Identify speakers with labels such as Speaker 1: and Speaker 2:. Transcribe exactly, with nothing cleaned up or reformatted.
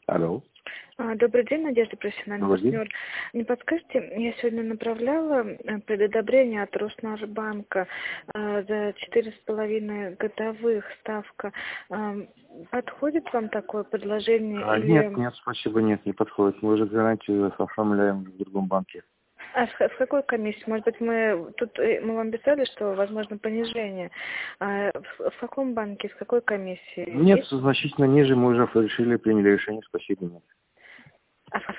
Speaker 1: Алло.
Speaker 2: А, Добрый день, Надежда, профессиональный
Speaker 1: Добрый день.
Speaker 2: партнер. Не подскажете, я сегодня направляла э, предодобрение от Роснашбанка э, за четыре с половиной годовых ставка. Э, Подходит вам такое предложение
Speaker 1: А, нет,
Speaker 2: или...
Speaker 1: нет, спасибо, нет, не подходит. Мы уже гарантию оформляем в другом банке.
Speaker 2: А с, с какой комиссией? Может быть, мы тут э, мы вам писали, что возможно понижение. А в, в каком банке, с какой комиссией?
Speaker 1: Нет,
Speaker 2: Есть?
Speaker 1: значительно ниже, мы уже решили, приняли решение, спасибо, нет.
Speaker 2: А